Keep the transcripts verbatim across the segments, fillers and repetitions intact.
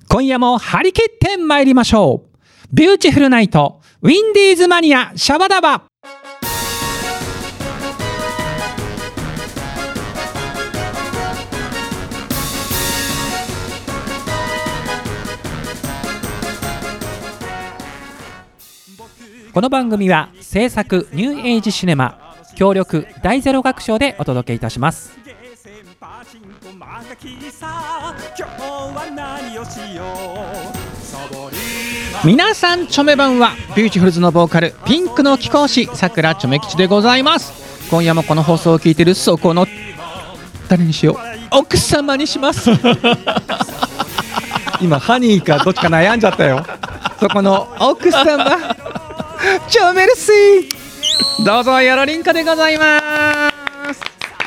今夜も張り切って参りましょう。ビューティフルナイトウィンディーズマニアシャバダバ。この番組は制作ニューエイジシネマ協力大ゼロ学賞でお届けいたします。皆さんチョメ版はビューティフルズのボーカルピンクの貴公子さくらちょめ吉でございます。今夜もこの放送を聞いているそこの誰にしよう、奥様にします今ハニーかどっちか悩んじゃったよ。そこの奥様チョメルシー、どうぞよろりんかでございます。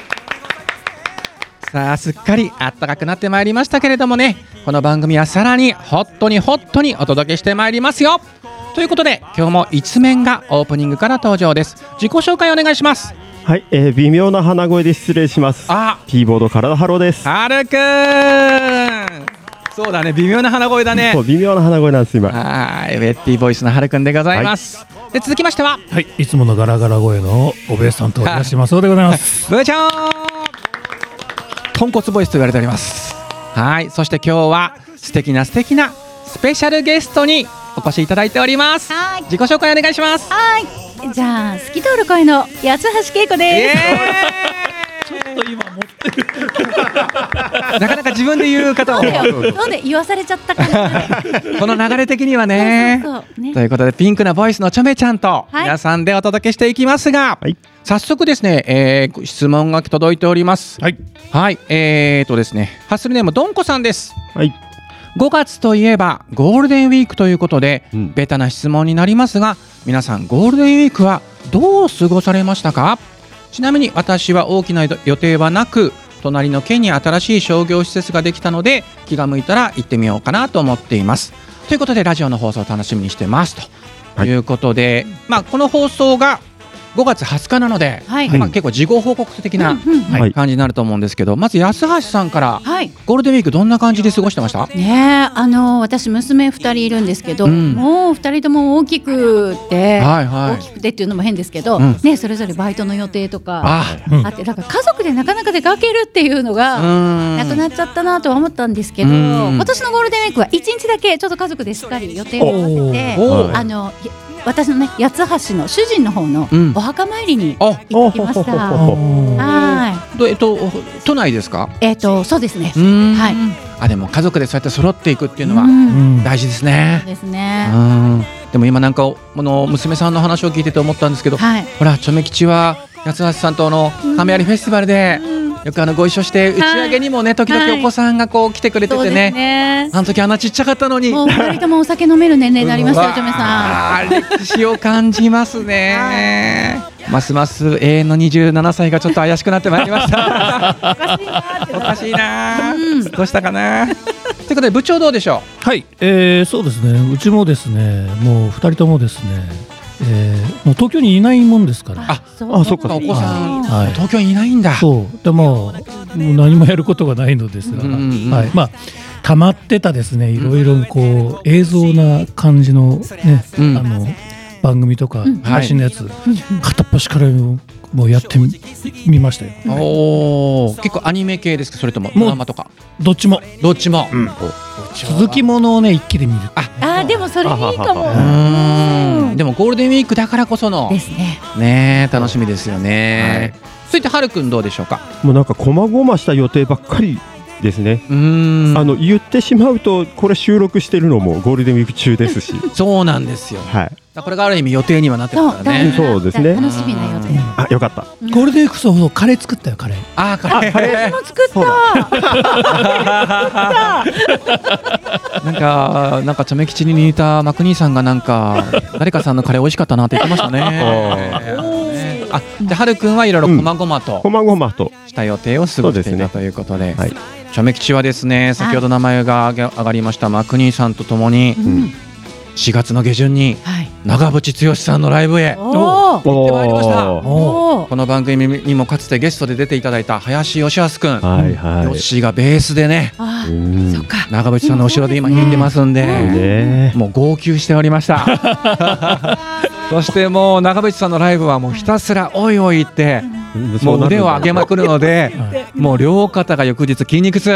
さあすっかりあったかくなってまいりましたけれどもね、この番組はさらにホットにホットにお届けしてまいりますよ。ということで今日も一面がオープニングから登場です。自己紹介お願いします。 はい、えー、微妙な鼻声で失礼します。 あ、 キーボード体ハローです。 はるくん、そうだね、微妙な鼻声だね。 そう、微妙な鼻声なんです今。 はい、ウェッティボイスのはるくんでございます、はい、で続きましては、 はい、いつものガラガラ声のおべえさんといらっしゃいますそうでございますブーちゃん豚骨ボイスと言われております。はい、そして今日は素敵な素敵なスペシャルゲストにお越しいただいております。はい、自己紹介お願いします。 はい、じゃあ透き通る声の八橋恵子です。 ちょっと今持ってるなかなか自分で言う方をそうで言わされちゃったからこの流れ的にはね。そうそうそうね、ということでピンクなボイスのちょめちゃんと皆さんでお届けしていきますが、はい、早速ですね、えー、質問が届いております。はい、はい、えーとですねハッスルネームどんこさんです。はい、ごがつといえばゴールデンウィークということで、うん、ベタな質問になりますが、皆さんゴールデンウィークはどう過ごされましたか？ちなみに私は大きな予定はなく、隣の県に新しい商業施設ができたので気が向いたら行ってみようかなと思っています。ということでラジオの放送を楽しみにしてますということで、はい、まあ、この放送がごがつはつかなので、はい、まあ、結構事後報告的な感じになると思うんですけど、まず安橋さんから、はい、ゴールデンウィークどんな感じで過ごしてました？ ね、あの私娘ふたりいるんですけど、うん、もうふたりとも大きくて、はいはい、大きくてっていうのも変ですけど、うん、ね、それぞれバイトの予定とか あ,、うん、あってだから家族でなかなか出かけるっていうのがなくなっちゃったなとは思ったんですけど、今年のゴールデンウィークはいちにちだけちょっと家族でしっかり予定を立てて、あの私のね八つ橋の主人の方のお墓参りに行ってきました。はい。 えっと都内ですか？ えっとそうですね。はい。 あ、でも家族でそうやって揃っていくっていうのは大事ですね。 そうですね。 でも今なんかこの娘さんの話を聞いてて思ったんですけど、はい、ほらちょめ吉は八つ橋さんとの亀有フェスティバルでよくあのご一緒して打ち上げにもね、時々お子さんがこう来てくれててね、ね、あの時あんなちっちゃかったのにもうふたりともお酒飲める年齢になりましたよ、ちょめさん。 あ、歴史を感じますねますます永遠のにじゅうななさいがちょっと怪しくなってまいりましたおかしいな、うん、どうしたかなということで部長どうでしょう？はい、えー、そうですね、うちもですね、もうふたりともですね、えー、もう東京にいないもんですから。 あ、そうあ、そっか、お子さん、はい、東京にいないんだ。 そうでも、もう何もやることがないのですが、うんうんうん、はい、まあ溜まってたですね、いろいろこう映像な感じのね、うん、あの番組とか配信のやつ、うん、片っ端からもうやってみましたよ。 お、結構アニメ系ですか、それともドラマとか？ どっちもどっちも、うん、 続きものをね一気で見る。 ああ、でもそれいいかも。 うん、でもゴールデンウィークだからこそのですね、 ね、楽しみですよね、はい、続いてはるくんどうでしょうか？ もうなんか細々した予定ばっかりですね。うーん、あの言ってしまうとこれ収録してるのもゴールデンウィーク中ですしそうなんですよ、はい、これがある意味予定にはなってますからね。 そうですね、 楽しみな予定。 あ、よかった、 うん、ゴールデンウィークそうそう、カレー作ったよ、カレー。 あ、カレー、 カレーも作ったなんかなんかちょめ吉に似たマクニーさんがなんか誰かさんのカレー美味しかったなって言ってましたねあ、じゃあはるくんはいろいろこまごまとこまごまとした予定を過ごしていたということで、はい、ちょめ吉はですね、先ほど名前が上がりましたマクニーさんとともに、うん、しがつの下旬に長渕剛さんのライブへお行ってまいりました。この番組にもかつてゲストで出ていただいた林義康くん、はいはい、ヨッシーがベースでね、あそっか長渕さんの後ろで今弾いてますんで、ね、もう号泣しておりましたそしてもう長渕さんのライブはもうひたすらおいおいって、うん、もう腕を上げまくるのでもう両肩が翌日筋肉痛、うん、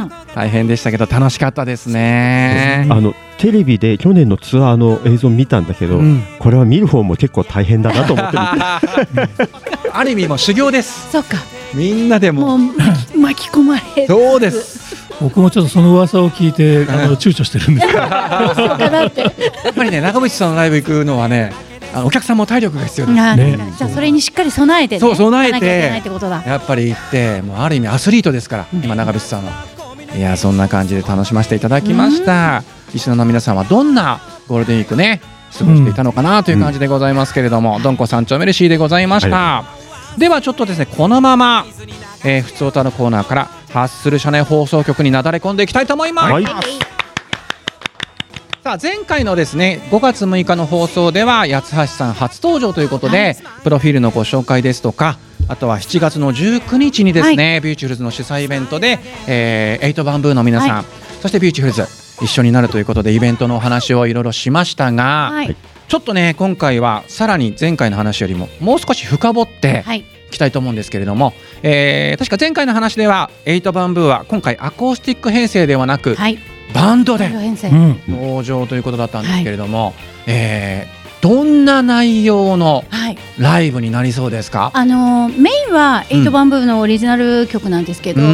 大変でしたけど楽しかったですね。 あのテレビで去年のツアーの映像見たんだけど、うん、これは見る方も結構大変だなと思って見てある意味もう修行です。 そうか、 みんなでももう巻き込まれる。 そうです。 僕もちょっとその噂を聞いてあの躊躇してるんですけどやっぱりね長渕さんのライブ行くのはね、あのお客さんも体力が必要です、ね、 じゃあそれにしっかり備えて、ね、 そう備えてやっぱり行ってもうある意味アスリートですから、うん、今長渕さんのいやそんな感じで楽しませていただきました。リスナーの皆さんはどんなゴールデンウィークね過ごしていたのかなという感じでございますけれども、うん、どんこ三丁目レシーでございました、はい、ではちょっとですねこのまま、えー、ふつおたのコーナーからハッスル社内放送局になだれ込んでいきたいと思います、はい、さあ前回のですねごがつむいかの放送では八橋さん初登場ということで、はい、プロフィールのご紹介ですとか、あとはしちがつのじゅうくにちにですね、はい、ビューティフルズの主催イベントで、えー、エイトバンブーの皆さん、はい、そしてビューティフルズ一緒になるということでイベントのお話をいろいろしましたが、はい、ちょっとね今回はさらに前回の話よりももう少し深掘っていきたいと思うんですけれども、はい、えー、確か前回の話ではエイトバンブーは今回アコースティック編成ではなく、はい、バンドで登場ということだったんですけれども、はい、えーどんな内容のライブになりそうですか？ はい、あのメインはエイトバンブーのオリジナル曲なんですけど、うん、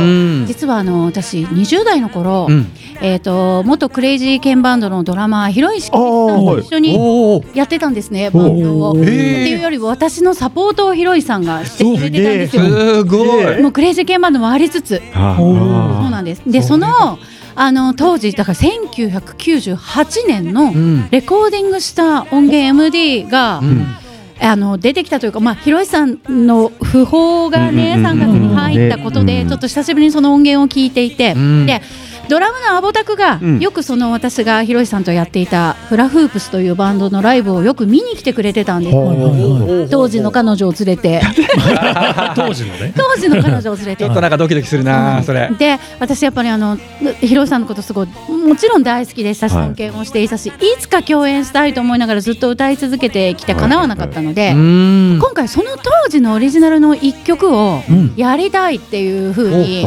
実はあの私にじゅう代の頃、うん、えー、と元クレイジーケンバンドのドラマー広石さんと一緒にやってたんですね、バンドを。っていうより私のサポートを広石さんがしてくれてたんですよ。 すごい。 もうクレイジーケンバンドもありつつ、そうなんです。でそのあの当時だからせんきゅうひゃくきゅうじゅうはちねんのレコーディングした音源 エムディー が、うん、あの出てきたというか、まあ、広石さんの訃報がねさんがつに入ったことでちょっと久しぶりにその音源を聞いていて、うん、でドラムのアボタクがよくその私が広石さんとやっていたフラフープスというバンドのライブをよく見に来てくれてたんです。当時の彼女を連れて当時のね当時の彼女を連れてちょっとなんかドキドキするな、うん、それで私やっぱりあの広石さんのことすごいもちろん大好きでしたし尊敬もしていたし、はい、いつか共演したいと思いながらずっと歌い続けてきて叶わなかったので、はいはい、今回その当時のオリジナルの一曲をやりたいっていう風に、うん、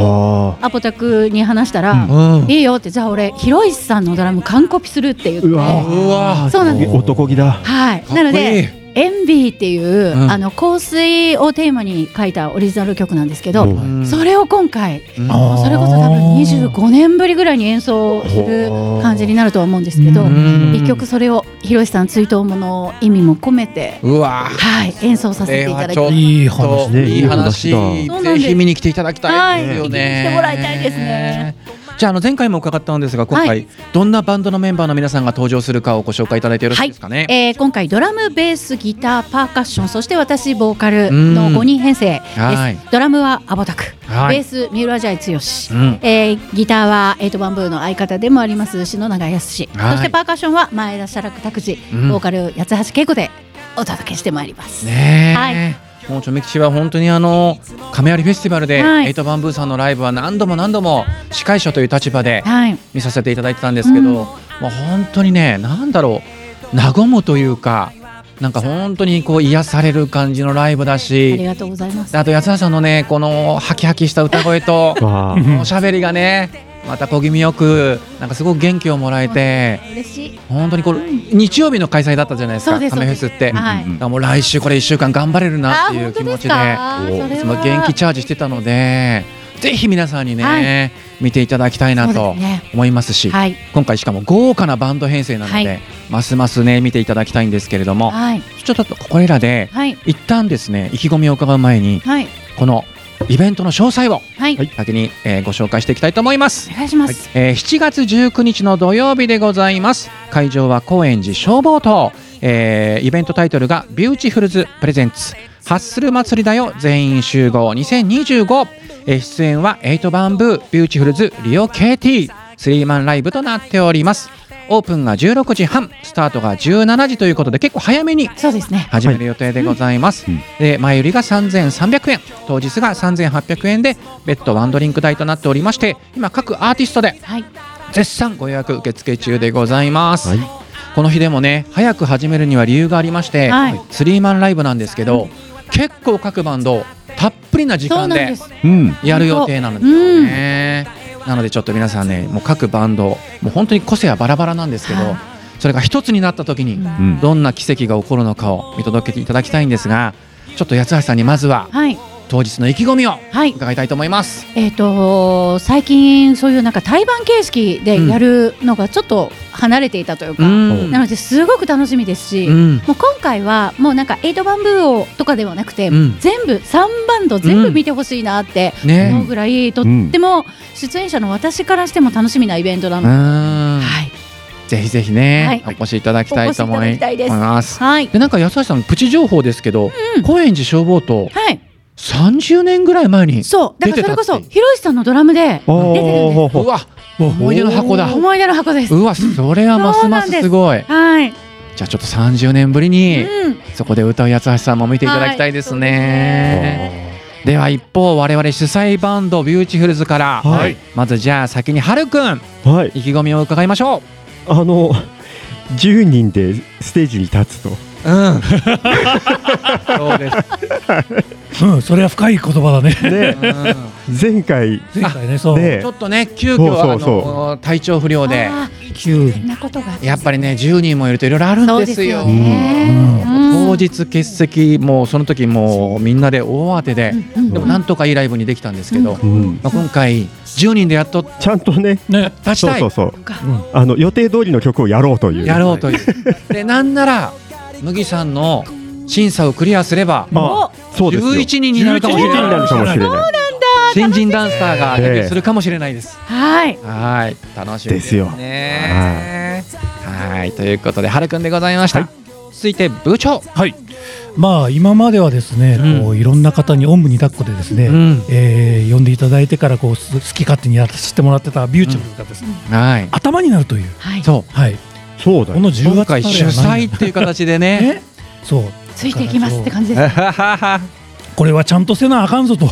アボタクに話したら、うんいいよって、じゃあ俺広石さんのドラム完コピするって言って、うわそうなんです。 男気だ。 はい。なのでエンビーっていう、うん、あの香水をテーマに書いたオリジナル曲なんですけど、うん、それを今回、うん、それこそ多分にじゅうごねんぶりぐらいに演奏する感じになるとは思うんですけど、一曲それを広石さん追悼もの意味も込めて、 うわはい、演奏させていただきます。 いい話ね。 いい話。ぜひ見に来ていただきたいですよね。 はい、来てもらいたいですね。 じゃあ、あの前回も伺ったんですが今回、はい、どんなバンドのメンバーの皆さんが登場するかをご紹介いただいてよろしいですかね。 はい、えー、今回ドラム、ベース、ギター、パーカッション、そして私ボーカルのごにん編成です。はい、ドラムはアボタク、はい、ベース三浦ジャイ剛、うんえー、ギターはエイトバンブーの相方でもあります篠永康、はい、そしてパーカッションは前田写楽拓司、うん、ボーカル八橋恵子でお届けしてまいります。 ねはいもうちょめきちは本当にあの亀有フェスティバルでエイトバンブーさんのライブは何度も何度も司会者という立場で見させていただいてたんですけど、はいうん、もう本当にねなんだろう和むというかなんか本当にこう癒される感じのライブだし、 ありがとうございます。 あと八橋さんのねこのハキハキした歌声とおしゃべりがねまた小気味よくなんかすごく元気をもらえて嬉しい。 本当にこれ日曜日の開催だったじゃないですか亀フェスって、はい、だからもう来週これいっしゅうかん頑張れるなっていう気持ちでいつも元気チャージしてたのでぜひ皆さんにね、はい、見ていただきたいなと思いますし、はい、今回しかも豪華なバンド編成なので、はい、ますますね見ていただきたいんですけれども、はい、ちょっとこれらで、はい、一旦ですね意気込みを伺う前に、はい、このイベントの詳細を先に、えー、ご紹介していきたいと思います。 お願いします。 はいえー、しちがつじゅうくにちの土曜日でございます。会場は高円寺消防塔、えー、イベントタイトルがビューティフルズプレゼンツハッスル祭りだよ全員集合にせんにじゅうご、えー、出演はエイトバンブー、ビューティフルズ、リオ ケーティー スリーマンライブとなっております。 オープンがじゅうろくじはん、スタートがじゅうしちじということで結構早めに始める予定でございます。はい、で前売りがさんぜんさんびゃくえん、当日がさんぜんはっぴゃくえんで別途ワンドリンク代となっておりまして、今各アーティストで絶賛ご予約受付中でございます。はい、この日でもね早く始めるには理由がありまして、はい、スリーマンライブなんですけど、うん、結構各バンドたっぷりな時間でやる予定なんですよね。うん、なのでちょっと皆さんね、もう各バンドもう本当に個性はバラバラなんですけど、はい、それが一つになった時にどんな奇跡が起こるのかを見届けていただきたいんですが、ちょっと八橋さんにまずは、はい、当日の意気込みを伺いたいと思います。 はい、えーと最近そういうなんか対バン形式でやるのがちょっと離れていたというか、うん、なのですごく楽しみですし、うん、もう今回はもうなんかエイトバンブーオとかではなくて、うん、全部さんバンド全部見てほしいなって思うぐらい、うんね、とっても出演者の私からしても楽しみなイベントなので、うん、はい、 ぜひぜひね、はい、お越しいただきたいと思います。はい、でなんか安橋さんプチ情報ですけど、うん、高円寺消防と、はい、さんじゅうねんぐらい前にそうだからそれこそひろしさんのドラムで出てるんです。 うわ思い出の箱だ。 思い出の箱です。 うわそれはますますすごい。はい、じゃあちょっとさんじゅうねんぶりに、うん、そこで歌う八橋さんも見ていただきたいですね。はい、では一方我々主催バンドビューティフルズから、はい、まずじゃあ先にはるくん、はい、意気込みを伺いましょう。あのじゅうにんでステージに立つと、うん、 そうです。 うん、それは深い言葉だね。ね、 うん、前回前回ね、そうねちょっとね急遽あの体調不良で急なことがやっぱりねじゅうにんもいるといろいろあるんですよ。当日欠席もうその時もうみんなで大慌てで、うん、でもなんとかいいライブにできたんですけど、うんまあ、今回じゅうにんでやっとちゃんとねね出したい。 そうそうそう、うん、あの予定通りの曲をやろうというやろうというでなんなら麦さんの審査をクリアすればじゅういちにんになるかもしれない。新人ダンサーがデビューするかもしれないです。 はい、 はい楽しみですね。はい、ということではるくんでございました。はい、続いて部長。 はい、まあ今まではですね、うん、こういろんな方におんぶに抱っこでですね、うんえー、呼んでいただいてからこう好き勝手にやらせてもらってたビューティフルがですね、うんはい、頭になるという、はい、 そうはいそうだこのじゅうがつから主催っていう形でねそうついていきますって感じです。 これはちゃんとせなあかんぞと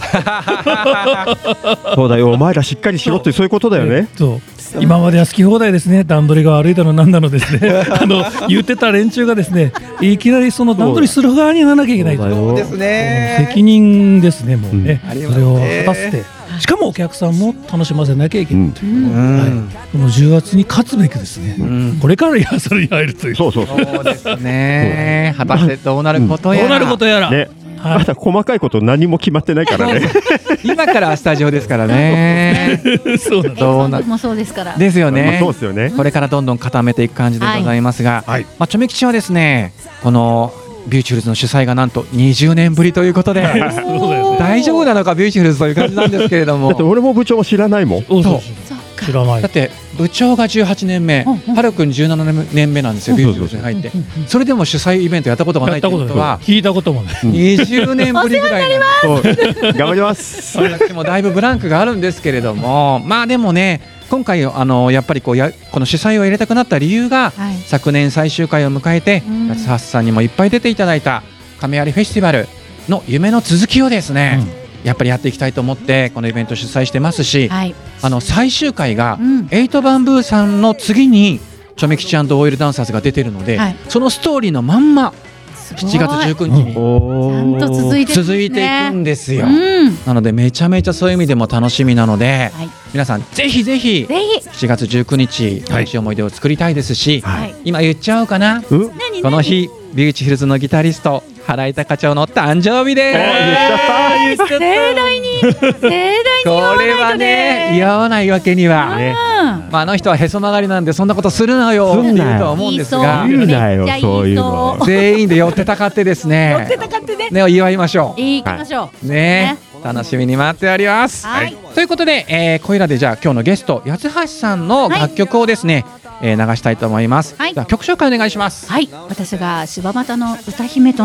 そうだよお前らしっかりしろってそういうことだよね。 そう今までは好き放題ですね段取りが悪いだのなんだのですねあの言ってた連中がですねいきなりその段取りする側にならなきゃいけないとそうですね責任ですねもうね、うん、それを果たしてしかもお客さんも楽しませなきゃいけないという、うんはい、このじゅうがつに勝つべくですね、うん、これからリハーサルに入るというそうそうそうそうですね果たしてどうなることやら、 うん、どうなることやら、ねはい、まだ細かいこと何も決まってないからね今からスタジオですからねそうだどうなもそうですからですよね、 そうですよね。 これからどんどん固めていく感じでございますが、はいまあ、チョメ吉はですねこのビューティフルズの主催がなんとにじゅうねんぶりということで大丈夫なのかビューティフルズという感じなんですけれどもだって俺も部長も知らないもん。 そうそう知らない。 だって部長がじゅうはちねんめ、はるくんじゅうななねんめなんですよ、ビューティフルズに入って。それでも主催イベントやったことがないってことは聞いたこともない。 にじゅうねんぶりぐらいなんです。頑張ります。 私もだいぶブランクがあるんですけれども、まあでもね、今回あのやっぱりこうやこの主催を入れたくなった理由が、はい、昨年最終回を迎えて八橋さんにもいっぱい出ていただいた亀有フェスティバルの夢の続きをですね、うん、やっぱりやっていきたいと思ってこのイベント主催してますし、はい、あの最終回が、うん、エイトバンブーさんの次にチョメ吉&オイルダンサーズが出てるので、はい、そのストーリーのまんましちがつじゅうくにちにちゃんと続いて、ね、続いていくんですよ、うん、なのでめちゃめちゃそういう意味でも楽しみなので、はい、皆さんぜひぜひしちがつじゅうくにち楽しい思い出を作りたいですし、はい、今言っちゃおうかな、うん、この日ビューティフルズのギタリスト原井貴長の誕生日です。 盛大に盛大にこれはね祝わないわけには、ねまあ、あの人はへそ曲がりなんでそんなことするなよって言うとは思うんですが、 言うなよそういうの。 全員で寄ってたかってですね寄ってたかってねね祝いましょう。 行きましょう、 はい、ね楽しみに待っております、はい、ということで、えー、こいらでじゃあ今日のゲスト八橋さんの楽曲をですね、はいえー、流したいと思います、はい、では曲紹介お願いします。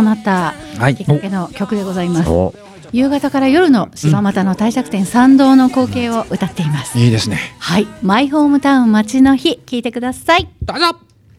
はい、私が柴又の歌姫となったきっかけの曲でございます、はい、 夕方から夜の柴又の帝釈天参道の光景を歌っています、 うん、いいですね。 はい、マイホームタウン街の日、聞いてください。 どうぞ。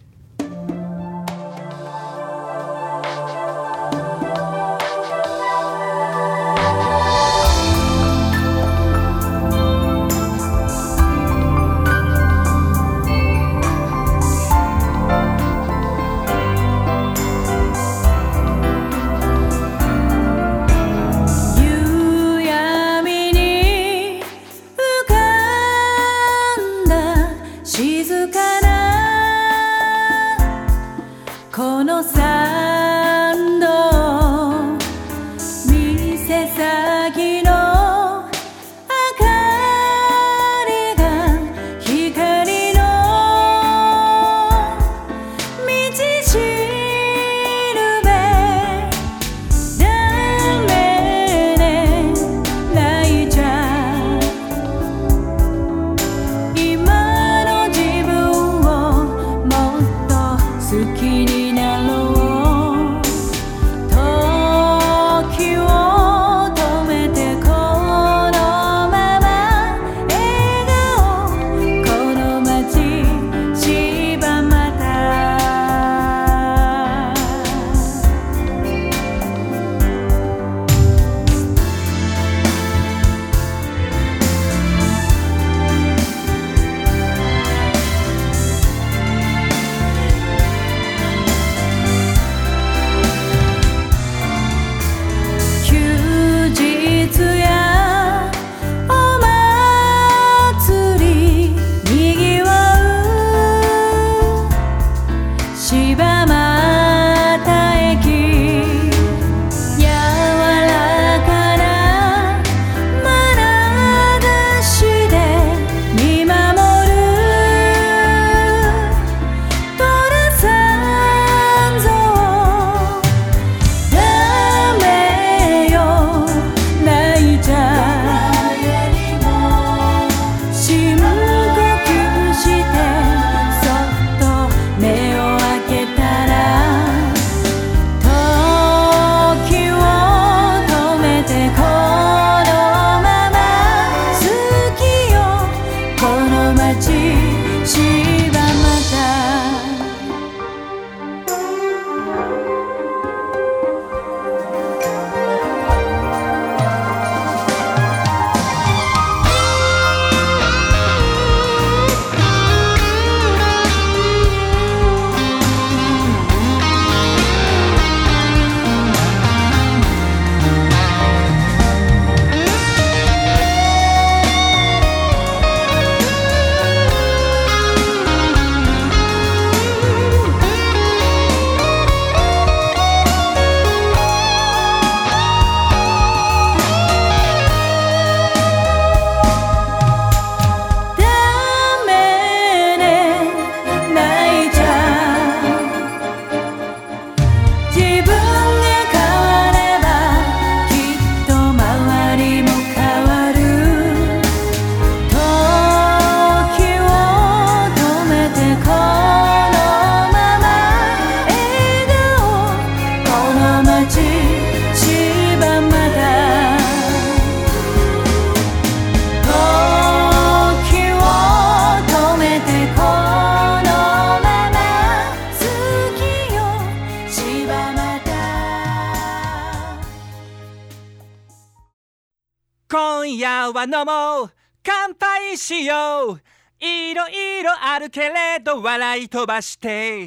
今夜は飲もう、乾杯しよう、いろいろあるけれど笑い飛ばして、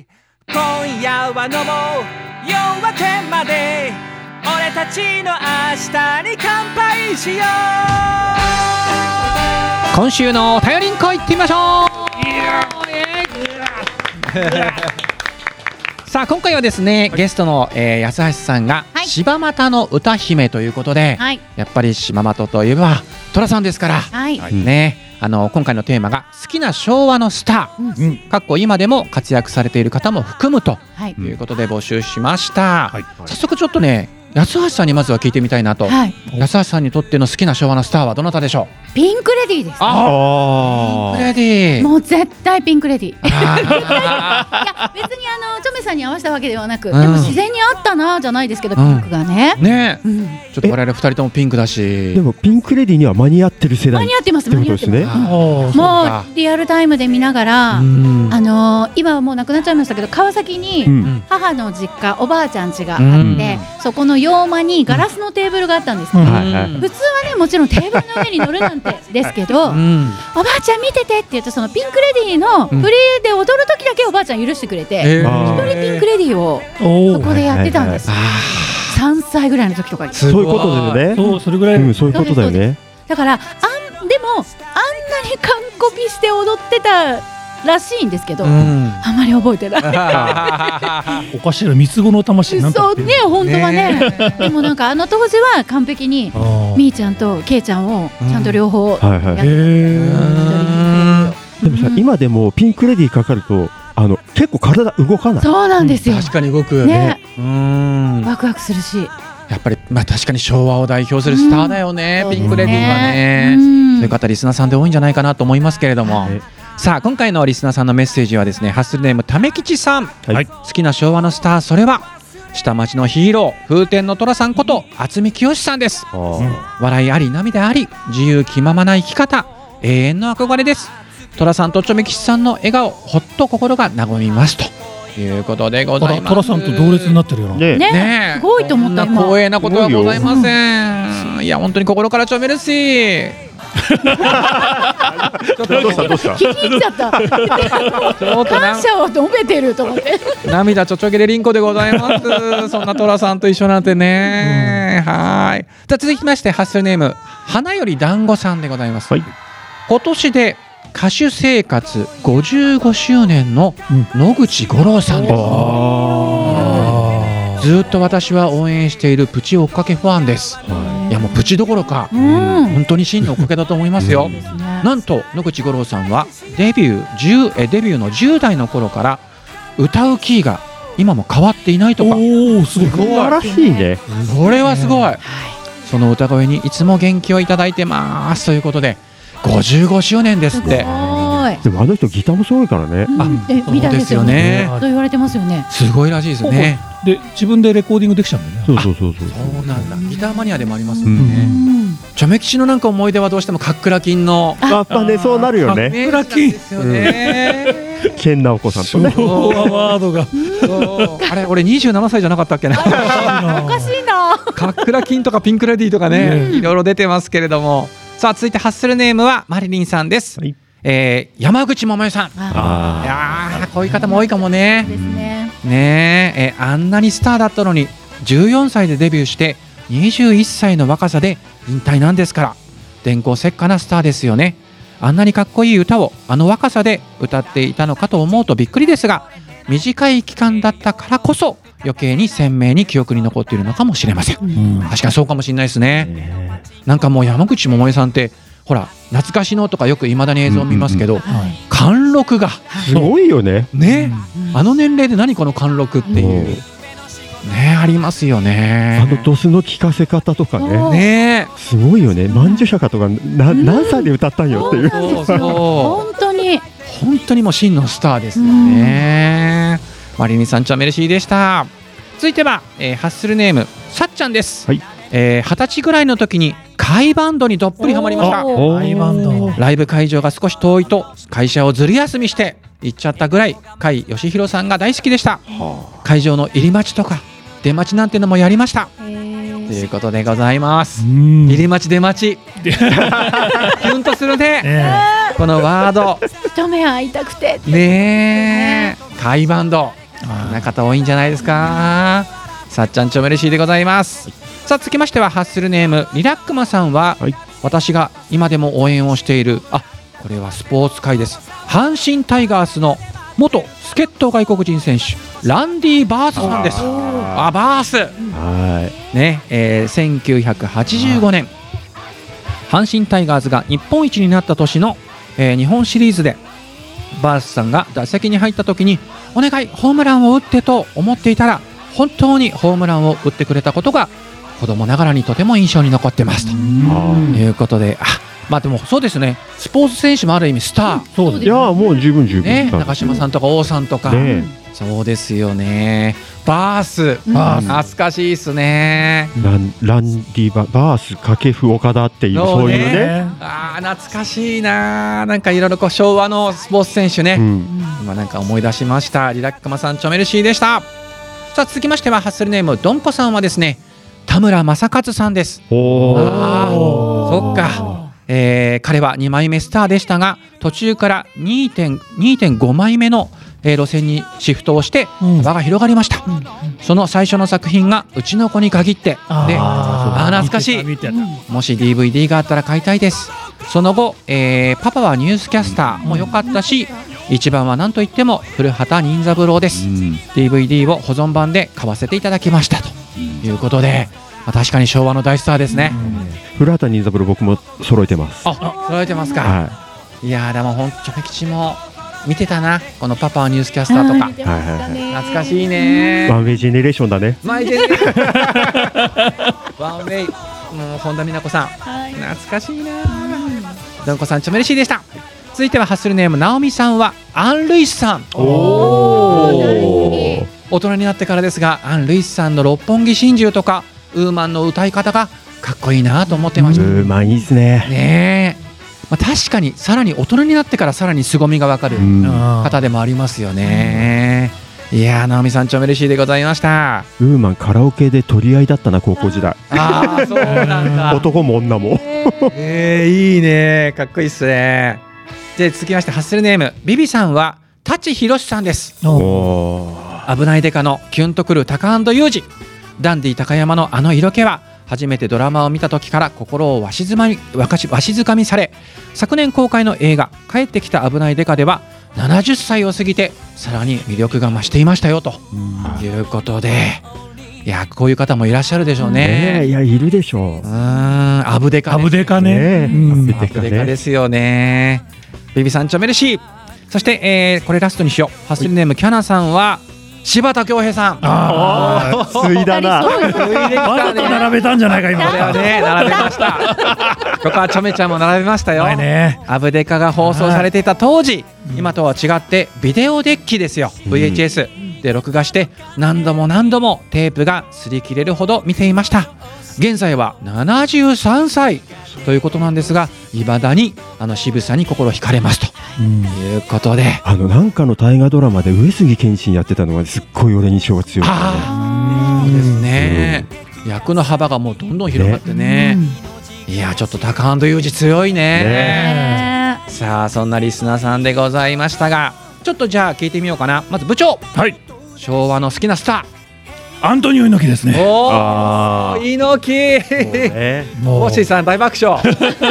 今夜は飲もう、夜明けまで俺たちの明日に乾杯しよう。今週のお便りんこ行ってみましょう。さあ今回はですね、ゲストの、えー、安橋さんが、はい、柴又の歌姫ということで、はい、やっぱり柴又といえば寅さんですから、はいね、あの今回のテーマが好きな昭和のスター、うん、かっこ今でも活躍されている方も含むということで募集しました、はい、早速ちょっとね安橋さんにまずは聞いてみたいなと、はい、安橋さんにとっての好きな昭和のスターはどなたでしょう？ピンクレディーです。 ああ、ピンクレディー、 もう絶対ピンクレディー。いや別にあのチョメさんに合わせたわけではなく、うん、でも自然にあったなじゃないですけど、ピンクがね、 うん、ね、うん、ちょっと我々ふたりともピンクだし、 でもピンクレディーには間に合ってる世代間に合ってます、間に合ってます、 ね、 もうリアルタイムで見ながら、うん、あのー、今はもう亡くなっちゃいましたけど、川崎に母の実家、おばあちゃん家があって、うん、そこの洋間にガラスのテーブルがあったんですけど、うん、普通はねもちろんテーブルの上に乗るなんてですけど、うん、おばあちゃん見ててって言って、そのピンクレディーのフリーで踊る時だけおばあちゃん許してくれて、一、うん、人ピンクレディーをそこでやってたんです。さんさいぐらいの時とかに。 そういうことだよね。 そう、それぐらい、うん、 そういうことだよね。 だからあんでもあんなに完コピして踊ってたらしいんですけど、うん、あまり覚えてない。 おかしいな、三つ子の魂なんかそうね、本当はね。でもなんかあの当時は完璧にみーちゃんとけいちゃんをちゃんと両方やって、うん、はいはい、 でもさ、うん、今でもピンクレディーかかるとあの結構体動かない。 そうなんですよ、 確かに動くよ ね, ね、 うん、ワクワクするし、 やっぱり、まあ、確かに昭和を代表するスターだよね、うん、ピンクレディーはね、うん、そういう方リスナーさんで多いんじゃないかなと思いますけれども、はい、さあ今回のリスナーさんのメッセージはですね、ハッスルネームためきちさん、はい、好きな昭和のスター、それは下町のヒーロー風天の寅さんこと渥美清さんです。笑いあり涙あり自由気ままな生き方、永遠の憧れです。寅さんとちょめきちさんの笑顔、ほっと心が和みますということでございます。 寅さんと同列になってるよな、 ねねね、すごいと思った。 今光栄なことはございません、うん、いや本当に心からちょめるしちょっとどうしたどうした聞き入っちゃった感謝を述べてると思って涙ちょちょげれりんこでございますそんな寅さんと一緒なんてね、うん、はい。じゃ続きましてハッスルネーム花より団子さんでございます、はい、今年で歌手生活ごじゅうごしゅうねんの野口五郎さんです、うん、ずっと私は応援しているプチ追っかけファンです、はい、いやもうプチどころか、うん、本当に真の追っかけだと思いますよ、うん、なんと野口五郎さんはデビュー10えデビューのじゅう代の頃から歌うキーが今も変わっていないとか。 おすごい素晴らしいね。 これはすごい、うん、その歌声にいつも元気をいただいてますということでごじゅうごしゅうねんですって。でもあの人ギターもすごいからね、 うん、あえみたいですよね。と言われてますよね。 すごいらしいですね。 で自分でレコーディングできちゃうんだよね。 そうそうそうそう。 そうなんだ。ギターマニアでもありますもんね。ちょめきちのなんか思い出はどうしてもカックラキンのやっぱねそうなるよね。 カックラキンですよね。 ケンナオコさんとね。 ワードが。 あれ俺にじゅうななさいじゃなかったっけな。おかしいな。 カックラキンとかピンクレディーとかねいろいろ出てますけれども。さあ続いてハッスルネームはマリリンさんです、はい、えー、山口百恵さん。あいやこういう方も多いかもね。ですね。ねえー、あんなにスターだったのにじゅうよんさいでデビューしてにじゅういっさいの若さで引退なんですから、電光石火なスターですよね。あんなにかっこいい歌をあの若さで歌っていたのかと思うとびっくりですが、短い期間だったからこそ余計に鮮明に記憶に残っているのかもしれません、うん、確かにそうかもしれないですね。なんかもう山口百恵さんってほら懐かしのとかよくいまだに映像を見ますけど、うんうんうん、貫禄がすごいよね。 ね、うん、あの年齢で何この貫禄っていう、うん、ねありますよね。 あのドスの聞かせ方とかね、 ねすごいよね。万寿釈迦とかな、うん、何歳で歌ったんよっていう、 そうそう本当に本当にもう真のスターですよね、うん、マリニさんちゃメルシーでした。続いては、えー、ハッスルネームさっちゃんです、はい。えー、はたちぐらいの時に甲斐バンドにどっぷりハマりました。甲斐バンドライブ会場が少し遠いと会社をずる休みして行っちゃったぐらい甲斐義弘さんが大好きでした、はあ、会場の入り待ちとか出待ちなんてのもやりましたということでございます。入り待ち出待ちキュンとするね、えー、このワード一目会いたくてねえ甲斐バンドこんな方多いんじゃないですか。さっちゃんちょめれしいでございます。さあ続きましてはハッスルネームリラックマさんは、はい、私が今でも応援をしている、あこれはスポーツ界です。阪神タイガースの元助っ人外国人選手ランディ・バースさんです。ああバース、はいねえー、せんきゅうひゃくはちじゅうごねん阪神タイガースが日本一になった年の、えー、日本シリーズでバースさんが打席に入った時にお願いホームランを打ってと思っていたら本当にホームランを打ってくれたことが子供ながらにとても印象に残ってますということで、あ、まあでもそうですね、スポーツ選手もある意味スター、 そうです、いやもう十分十分、 ね、中島さんとか王さんとか、ね、そうですよね。バース、バース懐かしいですね。 ランランディババース掛布岡田っていう、そういうね、 あ懐かしいな。なんかいろいろこう昭和のスポーツ選手ね、うん、今なんか思い出しました。リラックマさんチョメルシーでした。さあ続きましてはハッスルネームドンコさんはですね、田村正和さんです。おあそっか、えー、彼はにまいめスターでしたが途中から にてんご 枚目の、えー、路線にシフトをして幅が広がりました、うん、その最初の作品がうちの子に限ってで、ああ懐かしい、もし ディーブイディー があったら買いたいです。その後、えー、パパはニュースキャスターも良かったし、一番は何といっても古畑任三郎です、うん、ディーブイディー を保存版で買わせていただきましたということで、まあ、確かに昭和の大スターですね、うん、 古畑任三郎僕も揃えてます。 あ、揃えてますか、はい、いやでも本当チョメ吉も見てたな、このパパはニュースキャスターとか、はいはいはい、懐かしいね。 ワンウェイジェネレーションだね。 ワンウェイジェネレーションワンウェイ、もう本田美奈子さん、はい、懐かしいな。どんこさんチョメレシーでした。続いてはハッスルネームナオミさんはアン・ルイスさん。お大人になってからですが、アン・ルイスさんの六本木心中とかウーマンの歌い方がかっこいいなと思ってました。 ウーマンいいですね。 ねえ、まあ、確かにさらに大人になってからさらに凄みがわかる方でもありますよね。いやー、ナオミさんチョメレシーでございました。 ウーマンカラオケで取り合いだったな、高校時代。 ああそうなんだ男も女もえー、いいね、かっこいいっすね。で続きましてハッスルネームビビさんは舘ひろしさんです。お危ないデカのキュンとくるタカ&ユージ、ダンディ高山のあの色気は初めてドラマを見た時から心をわしづまみわかしわしづかみされ、昨年公開の映画帰ってきた危ないデカではななじゅっさいを過ぎてさらに魅力が増していましたよということで、いやこういう方もいらっしゃるでしょうね。 ねいやいるでしょう。 うーんアブデカ、 ね、アブデカね、 うん、アブデカですよね。ビビさんチョメルシー。そして、えー、これラストにしよう。ハッスルネームキャナさんは柴田恭平さん。 ああついだな。わざと並べたんじゃないか今。 これはね並べました。ここはチョメちゃんも並べましたよ、ね、アブデカが放送されていた当時、今とは違ってビデオデッキですよ、うん、ブイエイチエス で録画して何度も何度もテープが擦り切れるほど見ていました。現在はななじゅうさんさいということなんですが、いまだにあの渋さに心惹かれますと、うん、いうことで、 あのなんかの大河ドラマで上杉謙信やってたのがすっごい俺印象が強い、ね、 そうですね、うん、役の幅がもうどんどん広がってね、ね、いやちょっとタカ&ユージ強い ね, ねさあそんなリスナーさんでございましたが、ちょっとじゃあ聞いてみようかな。まず部長、 はい、 昭和の好きなスターアントニオ猪木ですね。 おあ猪木、ね、もしさん大爆笑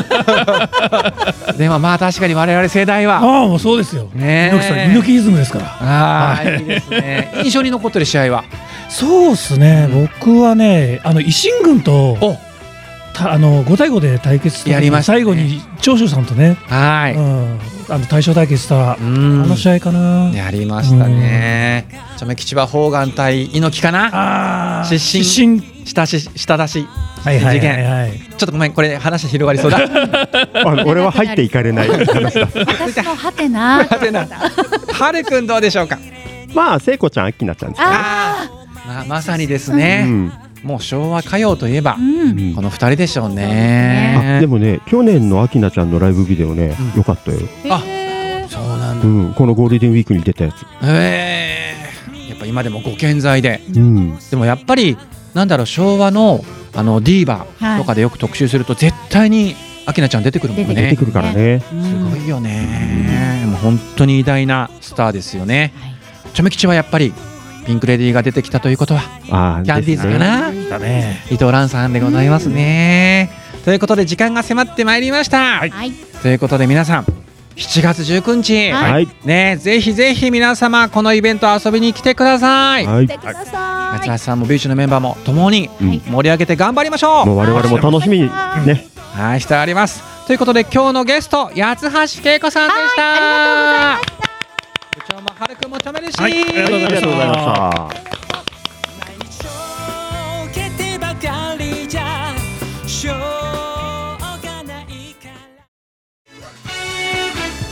でもまあ確かに我々世代はああもうそうですよ、ね、猪木さん猪木イズムですから。 あ、はい、いいですね。印象に残ってる試合はそうですね、うん、僕はねあの維新軍とあのごたいごで対決した時、ね、最後に長州さんとね、 はい、うん、 あの対象対決したあの試合かな。 やりましたね。チョメ吉は砲丸対猪木かな。失神したし下出し事件、はいはいはいはい、ちょっとごめんこれ話広がりそうだ俺は入っていかれない話だ私もハテナハテナはるくんどうでしょうか。 まあ聖子ちゃんアッキーナちゃんですね。 あ、まあ、まさにですね、うん、もう昭和歌謡といえば、うん、このふたりでしょうね。 あでもね去年のアキナちゃんのライブビデオね、うん、よかったよ。 あそうなんだ、 うん、このゴールデンウィークに出たやつ。 へー、やっぱ今でもご健在で、うん、でもやっぱりなんだろう昭和のあのディーバとかでよく特集すると絶対にアキナちゃん出てくるもんね。 出てくるからね。 すごいよね、うん、もう本当に偉大なスターですよね、はい、チョメ吉はやっぱりピンクレディーが出てきたということはあキャンディーズかな、ね、伊藤蘭さんでございますね、うん、ということで時間が迫ってまいりました、はい、ということで皆さんしちがつじゅうくにち、はいね、ぜひぜひ皆様このイベント遊びに来てください。 はい、来てください。 八橋さんもビーチのメンバーも共に盛り上げて頑張りましょう、 もう我々も楽しみにね、 はい、してあります。ということで今日のゲスト八橋恵子さんでした。 はい、ありがとうございました。 部長もはるくんもチョメルシー、 はい、ありがとうございました。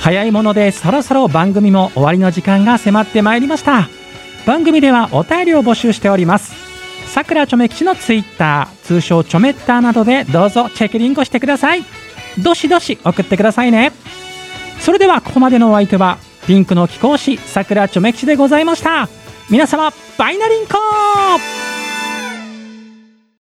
早いものでそろそろ番組も終わりの時間が迫ってまいりました。番組ではお便りを募集しております。さくらちょめ吉のツイッター、通称ちょめッターなどでどうぞチェックリンクしてください。どしどし送ってくださいね。それではここまでのお相手はピンクの貴公子さくらちょめ吉でございました。皆様バイナリンコー。